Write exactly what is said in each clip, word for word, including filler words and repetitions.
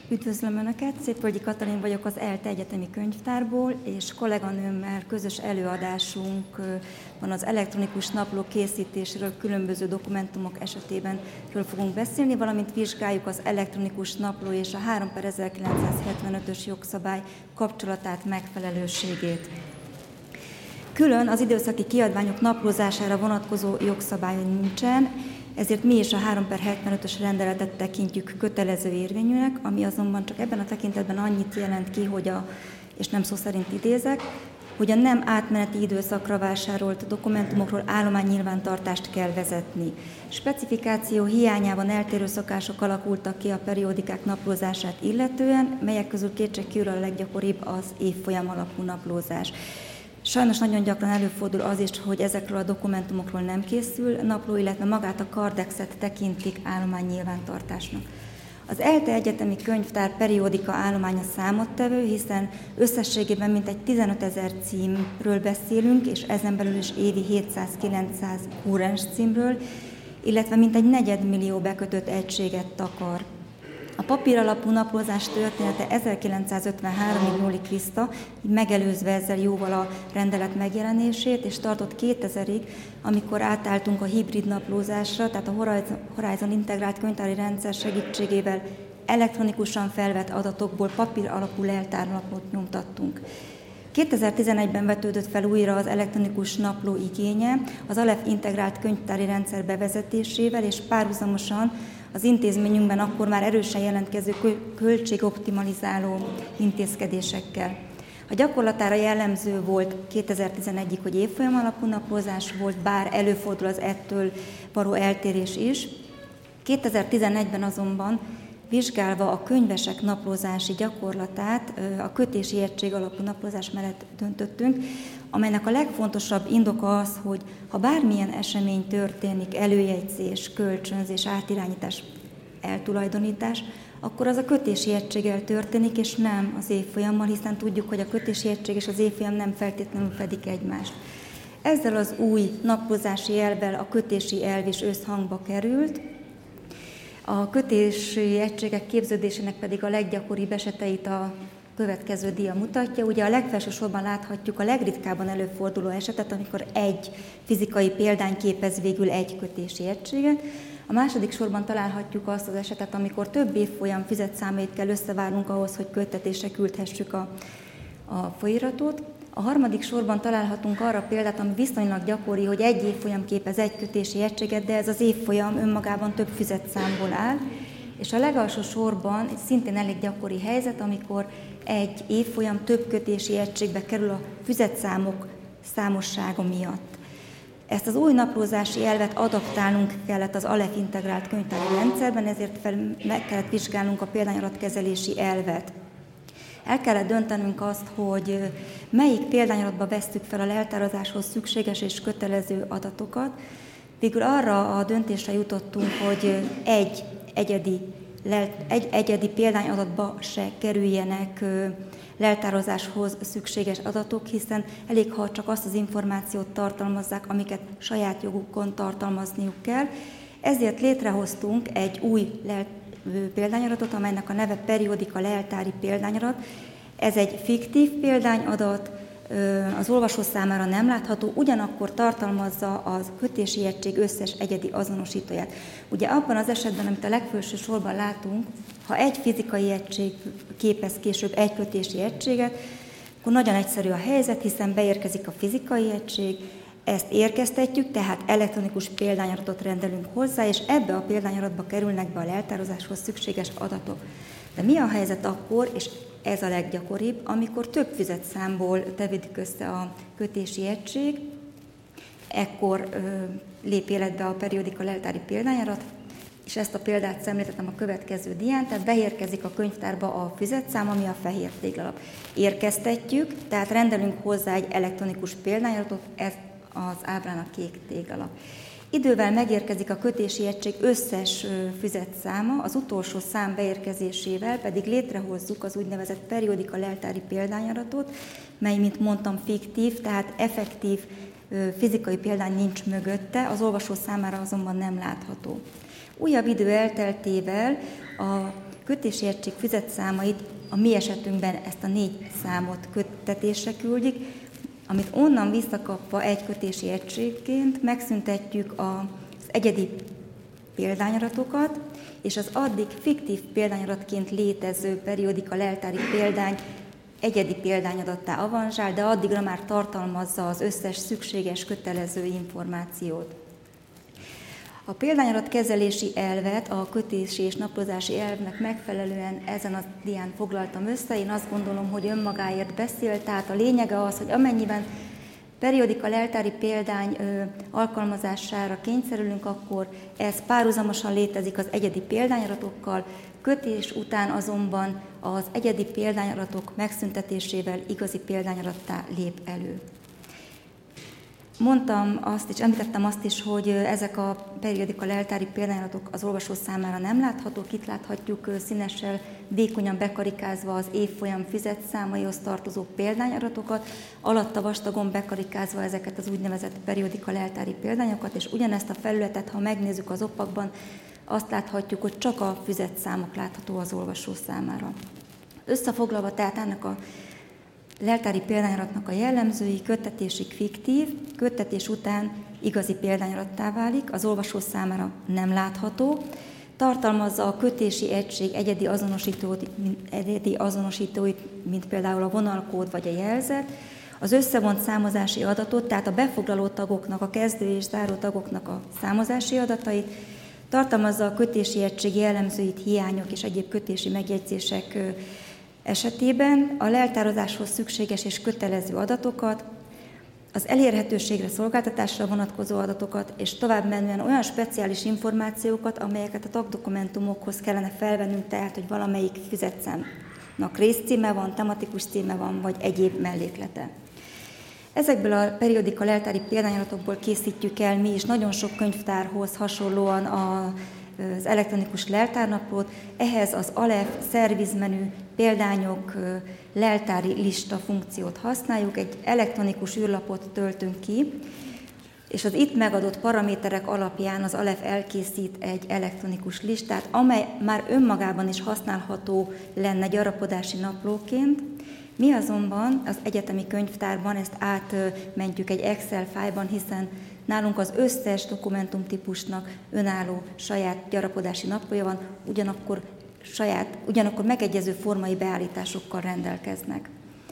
Üdvözlöm Önöket, Szépvölgyi Katalin vagyok az ELTE Egyetemi Könyvtárból, és kolléganőmmel közös előadásunk van az elektronikus napló készítésről, különböző dokumentumok esetében ről fogunk beszélni, valamint vizsgáljuk az elektronikus napló és a három per ezerkilencszázhetvenötös jogszabály kapcsolatát, megfelelőségét. Külön az időszaki kiadványok naplózására vonatkozó jogszabály nincsen, ezért mi is a három per hetvenötös rendeletet tekintjük kötelező érvényűnek, ami azonban csak ebben a tekintetben annyit jelent ki, hogy a, és nem szó szerint idézek, hogy a nem átmeneti időszakra vásárolt dokumentumokról állománynyilvántartást kell vezetni. Specifikáció hiányában eltérő szokások alakultak ki a periódikák naplózását illetően, melyek közül kétségkívül a leggyakoribb az évfolyam alapú naplózás. Sajnos nagyon gyakran előfordul az is, hogy ezekről a dokumentumokról nem készül napló, illetve magát a kardexet tekintik állománynyilvántartásnak. Az ELTE Egyetemi Könyvtár periódika állománya számottevő, hiszen összességében mintegy tizenötezer címről beszélünk, és ezen belül is évi hétszáz-kilencszáz kúrens címről, illetve mintegy negyedmillió bekötött egységet takar. A papíralapú naplózás története ezerkilencszázötvenháromig nyúlik vissza, így megelőzve ezzel jóval a rendelet megjelenését, és tartott kétezerig, amikor átálltunk a hibrid naplózásra, tehát a Horizon, Horizon integrált könyvtári rendszer segítségével elektronikusan felvett adatokból papíralapú leltárlapot nyomtattunk. kétezer-tizenegyben vetődött fel újra az elektronikus napló igénye az Aleph integrált könyvtári rendszer bevezetésével, és párhuzamosan az intézményünkben akkor már erősen jelentkező költségoptimalizáló intézkedésekkel. A gyakorlatára jellemző volt kétezer-tizenegyig, hogy évfolyam alapú naplózás volt, bár előfordul az ettől való eltérés is. kétezer-tizenegyben azonban vizsgálva a könyvesek naplózási gyakorlatát, a kötési egység alapú naplózás mellett döntöttünk, amelynek a legfontosabb indoka az, hogy ha bármilyen esemény történik, előjegyzés, kölcsönzés, átirányítás, eltulajdonítás, akkor az a kötési egységgel történik, és nem az évfolyammal, hiszen tudjuk, hogy a kötési egység és az évfolyam nem feltétlenül fedik egymást. Ezzel az új naplózási elvvel a kötési elv is összhangba került. A kötési egységek képződésének pedig a leggyakoribb eseteit a következő dia mutatja. Ugye a legfelső sorban láthatjuk a legritkábban előforduló esetet, amikor egy fizikai példány képez végül egy kötési egységet. A második sorban találhatjuk azt az esetet, amikor több évfolyam fizetszámait kell összevárnunk ahhoz, hogy köttetésre küldhessük a, a folyóiratot. A harmadik sorban találhatunk arra példát, ami viszonylag gyakori, hogy egy évfolyam képez egy kötési egységet, de ez az évfolyam önmagában több füzetszámból áll. És a legalsó sorban egy szintén elég gyakori helyzet, amikor egy évfolyam több kötési egységbe kerül a füzetszámok számossága miatt. Ezt az új naplózási elvet adaptálnunk kellett az Aleph integrált könyvtári rendszerben, ezért fel, meg kellett vizsgálnunk a példányaratkezelési elvet. El kellett döntenünk azt, hogy melyik példányaratba vesszük fel a leltározáshoz szükséges és kötelező adatokat. Végül arra a döntésre jutottunk, hogy egy egyedi, egy egyedi példányadatba se kerüljenek leltározáshoz szükséges adatok, hiszen elég, ha csak azt az információt tartalmazzák, amiket saját jogukon tartalmazniuk kell. Ezért létrehoztunk egy új példányadatot, amelynek a neve periódika leltári példányadat. Ez egy fiktív példányadat, az olvasó számára nem látható, ugyanakkor tartalmazza az kötési egység összes egyedi azonosítóját. Ugye abban az esetben, amit a legfelső sorban látunk, ha egy fizikai egység képez később egy kötési egységet, akkor nagyon egyszerű a helyzet, hiszen beérkezik a fizikai egység, ezt érkeztetjük, tehát elektronikus példányadatot rendelünk hozzá, és ebbe a példányadatba kerülnek be a leltározáshoz szükséges adatok. De mi a helyzet akkor, és ez a leggyakoribb, amikor több füzetszámból tevődik össze a kötési egység, ekkor ö, lép életbe a periódika leltári példányadat, és ezt a példát szemléltetem a következő dián, tehát beérkezik a könyvtárba a füzetszám, ami a fehér téglalap. Érkeztetjük, tehát rendelünk hozzá egy elektronikus példányadatot, ez az ábrán a kék téglalap. Idővel megérkezik a kötési egység összes füzetszáma, az utolsó szám beérkezésével pedig létrehozzuk az úgynevezett periódika leltári példányadatot, mely, mint mondtam, fiktív, tehát effektív fizikai példány nincs mögötte, az olvasó számára azonban nem látható. Újabb idő elteltével a kötési egység füzetszámait, a mi esetünkben ezt a négy számot köttetésre küldjük, amit onnan visszakapva egy kötési egységként megszüntetjük az egyedi példányadatokat, és az addig fiktív példányadatként létező periódika leltári példány egyedi példányadattá avanzsál, de addigra már tartalmazza az összes szükséges, kötelező információt. A példányadat kezelési elvet a kötési és naplózási elvnek megfelelően ezen a dián foglaltam össze. Én azt gondolom, hogy önmagáért beszél, tehát a lényege az, hogy amennyiben periódika leltári példány ö, alkalmazására kényszerülünk, akkor ez párhuzamosan létezik az egyedi példányadatokkal, kötés után azonban az egyedi példányadatok megszüntetésével igazi példányadattá lép elő. Mondtam azt, és említettem azt is, hogy ezek a periódika leltári példányadatok az olvasó számára nem láthatók. Itt láthatjuk színessel vékonyan bekarikázva az évfolyam füzetszámaihoz tartozó példányadatokat, alatta vastagon bekarikázva ezeket az úgynevezett periódika leltári példányokat, és ugyanezt a felületet, ha megnézzük az oppakban, azt láthatjuk, hogy csak a füzetszámok látható az olvasó számára. Összefoglalva tehát ennek a leltári példányadatnak a jellemzői: köttetésig fiktív, köttetés után igazi példányadattá válik, az olvasó számára nem látható, tartalmazza a kötési egység egyedi azonosítóit, egyedi azonosítóit, mint például a vonalkód vagy a jelzet, az összevont számozási adatot, tehát a befoglaló tagoknak, a kezdő és záró tagoknak a számozási adatait, tartalmazza a kötési egység jellemzőit, hiányok és egyéb kötési megjegyzések esetében, a leltározáshoz szükséges és kötelező adatokat, az elérhetőségre, szolgáltatásra vonatkozó adatokat, és tovább menően olyan speciális információkat, amelyeket a tagdokumentumokhoz kellene felvennünk, tehát, hogy valamelyik füzetszámnak részcíme van, tematikus címe van, vagy egyéb melléklete. Ezekből a periódika leltári példányadatokból készítjük el mi is nagyon sok könyvtárhoz hasonlóan a az elektronikus leltárnaplót, ehhez az alef, szervizmenü, példányok, leltári lista funkciót használjuk, egy elektronikus űrlapot töltünk ki, és az itt megadott paraméterek alapján az alef elkészít egy elektronikus listát, amely már önmagában is használható lenne gyarapodási naplóként. Mi azonban az egyetemi könyvtárban ezt átmentjük egy Excel fájlban, hiszen nálunk az összes dokumentumtípusnak önálló saját gyarapodási naplója van, ugyanakkor, saját, ugyanakkor megegyező formai beállításokkal rendelkeznek.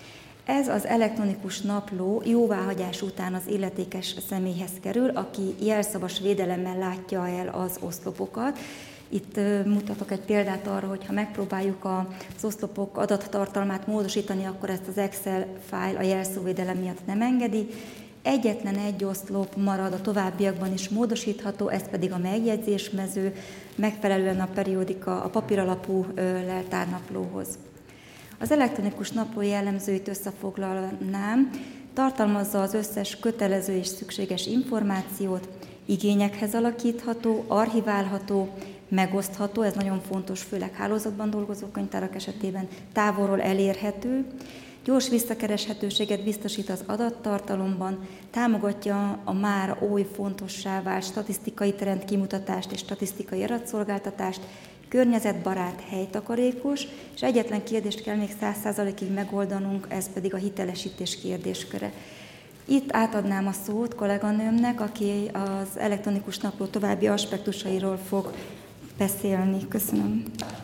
Ez az elektronikus napló jóváhagyás után az illetékes személyhez kerül, aki jelszavas védelemmel látja el az oszlopokat. Itt mutatok egy példát arra, hogy ha megpróbáljuk az oszlopok adattartalmát módosítani, akkor ezt az Excel fájl a jelszóvédelem miatt nem engedi. Egyetlen egy oszlop marad, a továbbiakban is módosítható, ez pedig a megjegyzésmező, megfelelően a periódika, a papíralapú leltárnaplóhoz. Az elektronikus napló jellemzőit összefoglalnám, tartalmazza az összes kötelező és szükséges információt, igényekhez alakítható, archiválható, megosztható, ez nagyon fontos, főleg hálózatban dolgozó könyvtárak esetében, távolról elérhető, gyors visszakereshetőséget biztosít az adattartalomban, támogatja a már oly fontossá vált statisztikai trendkimutatást és statisztikai adatszolgáltatást, környezetbarát, helytakarékos, és egyetlen kérdést kell még száz százalékig megoldanunk, ez pedig a hitelesítés kérdésköre. Itt átadnám a szót kolléganőmnek, aki az elektronikus napló további aspektusairól fog beszélni. Köszönöm.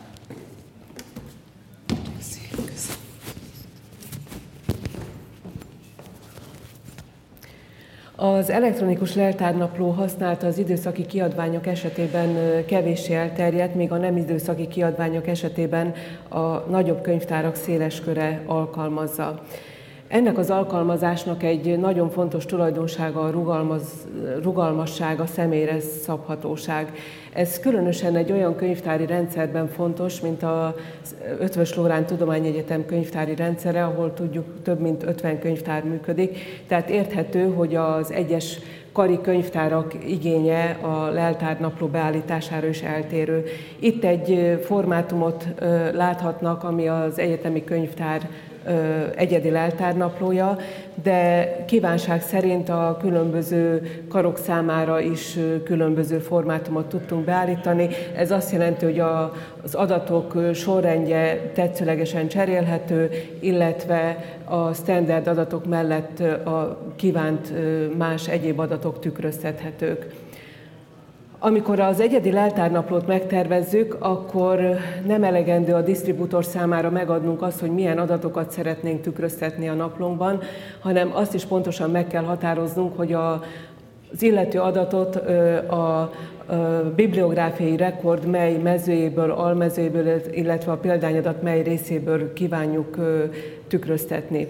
Az elektronikus leltárnapló használata az időszaki kiadványok esetében kevéssé elterjedt, míg a nem időszaki kiadványok esetében a nagyobb könyvtárak széles köre alkalmazza. Ennek az alkalmazásnak egy nagyon fontos tulajdonsága a rugalmaz, rugalmasság, a személyre szabhatóság. Ez különösen egy olyan könyvtári rendszerben fontos, mint az Eötvös Loránd Tudományegyetem könyvtári rendszere, ahol tudjuk több mint ötven könyvtár működik. Tehát érthető, hogy az egyes kari könyvtárak igénye a leltárnapló beállítására is eltérő. Itt egy formátumot láthatnak, ami az egyetemi könyvtár egyedi leltárnaplója, de kívánság szerint a különböző karok számára is különböző formátumot tudtunk beállítani. Ez azt jelenti, hogy a, az adatok sorrendje tetszőlegesen cserélhető, illetve a standard adatok mellett a kívánt más egyéb adatok tükröztethetők. Amikor az egyedi leltárnaplót megtervezzük, akkor nem elegendő a disztribútor számára megadnunk azt, hogy milyen adatokat szeretnénk tükröztetni a naplónkban, hanem azt is pontosan meg kell határoznunk, hogy a, az illető adatot a, a bibliográfiai rekord mely mezőjéből, almezőjéből, illetve a példányadat mely részéből kívánjuk tükröztetni.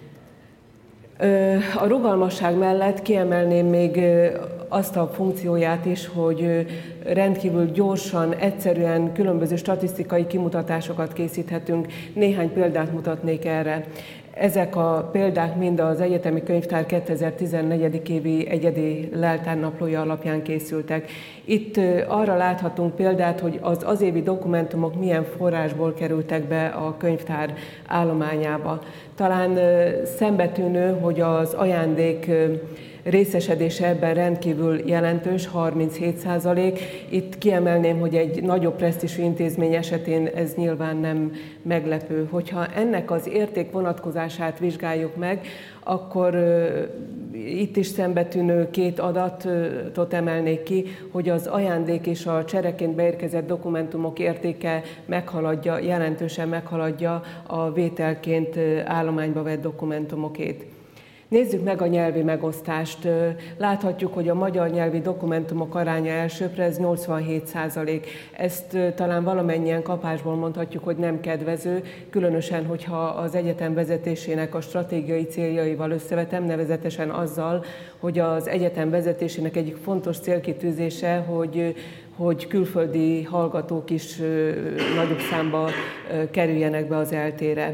A rugalmasság mellett kiemelném még azt a funkcióját is, hogy rendkívül gyorsan, egyszerűen különböző statisztikai kimutatásokat készíthetünk. Néhány példát mutatnék erre. Ezek a példák mind az Egyetemi Könyvtár kétezer-tizennégy. évi egyedi leltárnaplója alapján készültek. Itt arra láthatunk példát, hogy az azévi dokumentumok milyen forrásból kerültek be a könyvtár állományába. Talán szembetűnő, hogy az ajándék részesedése ebben rendkívül jelentős, harminchét százalék. Itt kiemelném, hogy egy nagyobb presztízsű intézmény esetén ez nyilván nem meglepő. Hogyha ennek az érték vonatkozását vizsgáljuk meg, akkor uh, itt is szembetűnő két adatot emelnék ki, hogy az ajándék és a csereként beérkezett dokumentumok értéke meghaladja, jelentősen meghaladja a vételként állományba vett dokumentumokét. Nézzük meg a nyelvi megosztást. Láthatjuk, hogy a magyar nyelvi dokumentumok aránya elsőpre, ez nyolcvanhét százalék. Ezt talán valamennyien kapásból mondhatjuk, hogy nem kedvező, különösen, hogyha az egyetem vezetésének a stratégiai céljaival összevetem, nevezetesen azzal, hogy az egyetem vezetésének egyik fontos célkitűzése, hogy hogy külföldi hallgatók is nagyobb számba kerüljenek be az eltére.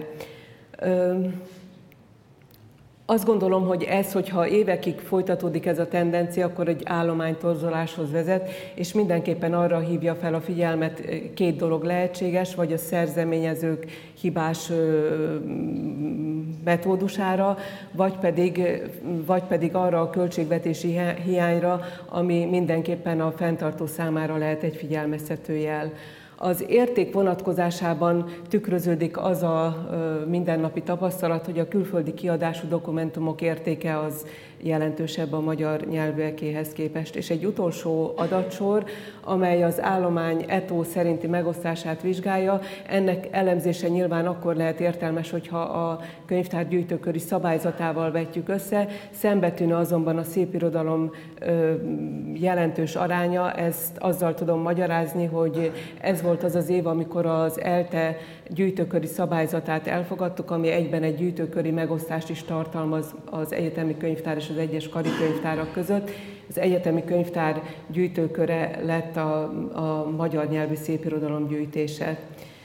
Azt gondolom, hogy ez, hogyha évekig folytatódik ez a tendencia, akkor egy állománytorzuláshoz vezet, és mindenképpen arra hívja fel a figyelmet, két dolog lehetséges, vagy a szerzeményezők hibás metódusára, vagy pedig, vagy pedig arra a költségvetési hiányra, ami mindenképpen a fenntartó számára lehet egy figyelmeztető jel. Az érték vonatkozásában tükröződik az a mindennapi tapasztalat, hogy a külföldi kiadású dokumentumok értéke az jelentősebb a magyar nyelvűekéhez képest. És egy utolsó adatsor, amely az állomány e té o szerinti megosztását vizsgálja, ennek elemzése nyilván akkor lehet értelmes, hogyha a könyvtár gyűjtőköri szabályzatával vetjük össze, szembetűnő azonban a szépirodalom jelentős aránya, ezt azzal tudom magyarázni, hogy ez volt az az év, amikor az ELTE gyűjtőköri szabályzatát elfogadtuk, ami egyben egy gyűjtőköri megosztást is tartalmaz az egyetemi könyvtár és az egyes karikönyvtárak között. Az egyetemi könyvtár gyűjtőköre lett a, a magyar nyelvű szépirodalom gyűjtése.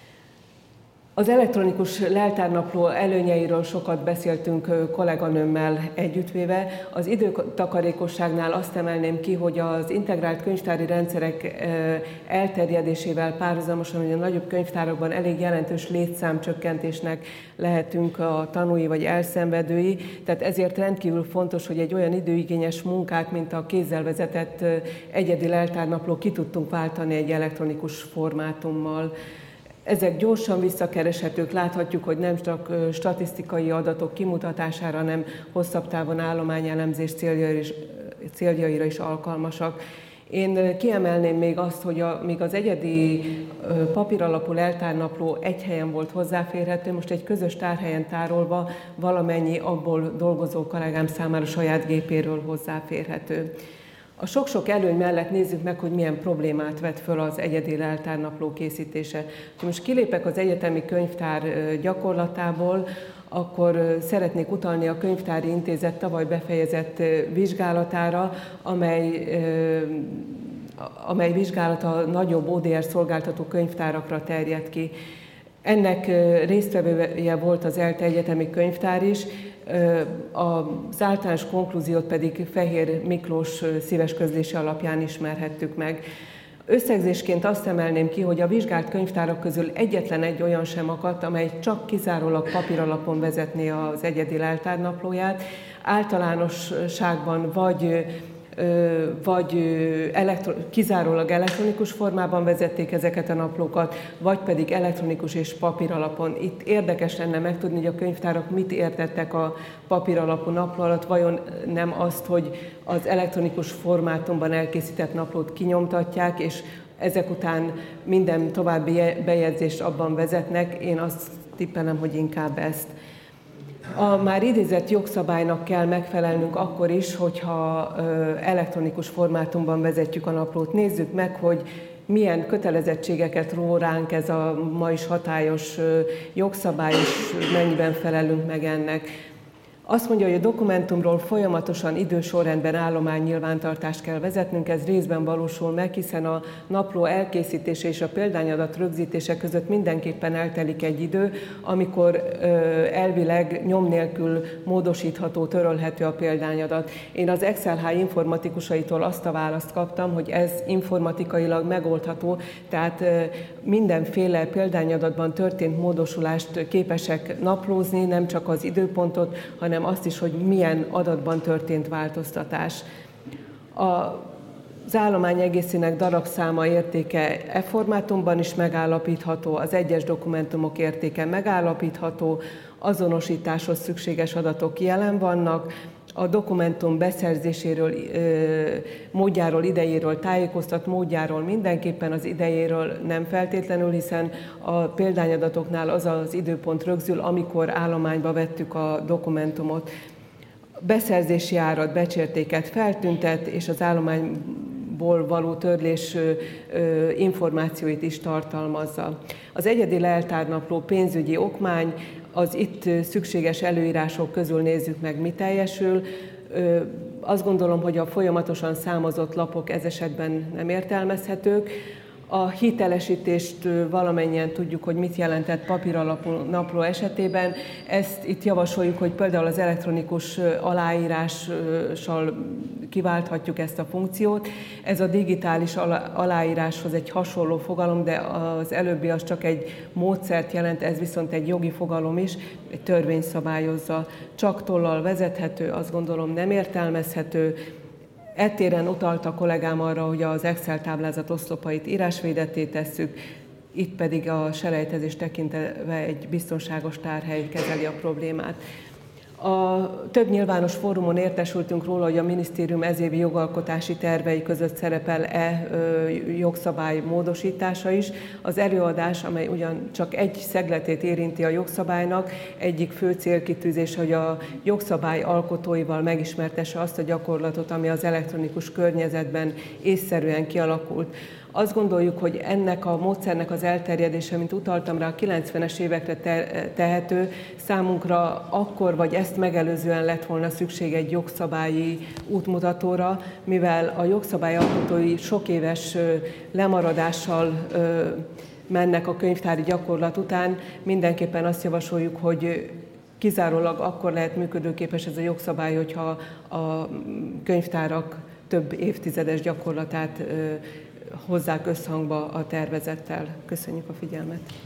Az elektronikus leltárnapló előnyeiről sokat beszéltünk kolléganőmmel együttvéve. Az időtakarékosságnál azt emelném ki, hogy az integrált könyvtári rendszerek elterjedésével párhuzamosan, hogy a nagyobb könyvtárakban elég jelentős létszámcsökkentésnek lehetünk a tanúi vagy elszenvedői. Tehát ezért rendkívül fontos, hogy egy olyan időigényes munkát, mint a kézzel vezetett egyedi leltárnapló ki tudtunk váltani egy elektronikus formátummal. Ezek gyorsan visszakereshetők, láthatjuk, hogy nem csak statisztikai adatok kimutatására, hanem hosszabb távon állományelemzés céljaira is, céljaira is alkalmasak. Én kiemelném még azt, hogy a, míg az egyedi papíralapú leltárnapló egy helyen volt hozzáférhető, most egy közös tárhelyen tárolva valamennyi abból dolgozó kollégám számára saját gépéről hozzáférhető. A sok-sok előny mellett nézzük meg, hogy milyen problémát vet föl az egyedi leltárnapló készítése. Ha most kilépek az egyetemi könyvtár gyakorlatából, akkor szeretnék utalni a Könyvtári Intézet tavaly befejezett vizsgálatára, amely, amely vizsgálata nagyobb o dé er szolgáltató könyvtárakra terjed ki. Ennek résztvevője volt az ELTE Egyetemi Könyvtár is, az általános konklúziót pedig Fehér Miklós szíves közlése alapján ismerhettük meg. Összegzésként azt emelném ki, hogy a vizsgált könyvtárak közül egyetlen egy olyan sem akadt, amely csak kizárólag papíralapon vezetné az egyedi leltárnaplóját. Általánosságban vagy vagy elektro, kizárólag elektronikus formában vezették ezeket a naplókat, vagy pedig elektronikus és papír alapon. Itt érdekes lenne megtudni, hogy a könyvtárak mit értettek a papír alapú napló alatt, vajon nem azt, hogy az elektronikus formátumban elkészített naplót kinyomtatják, és ezek után minden további bejegyzést abban vezetnek. Én azt tippelem, hogy inkább ezt. A már idézett jogszabálynak kell megfelelnünk akkor is, hogyha elektronikus formátumban vezetjük a naplót. Nézzük meg, hogy milyen kötelezettségeket ró ránk ez a ma is hatályos jogszabály, és mennyiben felelünk meg ennek. Azt mondja, hogy a dokumentumról folyamatosan idősorrendben állománynyilvántartást kell vezetnünk, ez részben valósul meg, hiszen a napló elkészítése és a példányadat rögzítése között mindenképpen eltelik egy idő, amikor ö, elvileg nyom nélkül módosítható, törölhető a példányadat. Én az Excel há informatikusaitól azt a választ kaptam, hogy ez informatikailag megoldható, tehát ö, mindenféle példányadatban történt módosulást képesek naplózni, nem csak az időpontot, hanem azt is, hogy milyen adatban történt változtatás. Az állomány egészének darabszáma értéke e formátumban is megállapítható, az egyes dokumentumok értéke megállapítható, azonosításhoz szükséges adatok jelen vannak, a dokumentum beszerzéséről, módjáról, idejéről tájékoztat, módjáról mindenképpen, az idejéről nem feltétlenül, hiszen a példányadatoknál az az időpont rögzül, amikor állományba vettük a dokumentumot. Beszerzési árat, becsértéket feltüntet, és az állományból való törlés információit is tartalmazza. Az egyedi leltárnapló pénzügyi okmány, az itt szükséges előírások közül nézzük meg, mi teljesül. Azt gondolom, hogy a folyamatosan számozott lapok ez esetben nem értelmezhetők. A hitelesítést valamennyien tudjuk, hogy mit jelentett papíralapú napló esetében. Ezt itt javasoljuk, hogy például az elektronikus aláírással kiválthatjuk ezt a funkciót. Ez a digitális aláíráshoz egy hasonló fogalom, de az előbbi az csak egy módszert jelent, ez viszont egy jogi fogalom is, egy törvény szabályozza. Csak tollal vezethető, azt gondolom nem értelmezhető. Ettéren utalt a kollégám arra, hogy az Excel táblázat oszlopait írásvédetté tesszük, itt pedig a selejtezés tekintve egy biztonságos tárhely kezeli a problémát. A több nyilvános fórumon értesültünk róla, hogy a minisztérium ezévi jogalkotási tervei között szerepel-e jogszabály módosítása is. Az előadás, amely ugyan csak egy szegletét érinti a jogszabálynak, egyik fő célkitűzés, hogy a jogszabály alkotóival megismertesse azt a gyakorlatot, ami az elektronikus környezetben észszerűen kialakult. Azt gondoljuk, hogy ennek a módszernek az elterjedése, mint utaltam rá, a kilencvenes évekre tehető, számunkra akkor vagy ezt megelőzően lett volna szükség egy jogszabályi útmutatóra, mivel a jogszabályalkotói sok éves lemaradással mennek a könyvtári gyakorlat után, mindenképpen azt javasoljuk, hogy kizárólag akkor lehet működőképes ez a jogszabály, hogyha a könyvtárak több évtizedes gyakorlatát hozzák összhangba a tervezettel. Köszönjük a figyelmet!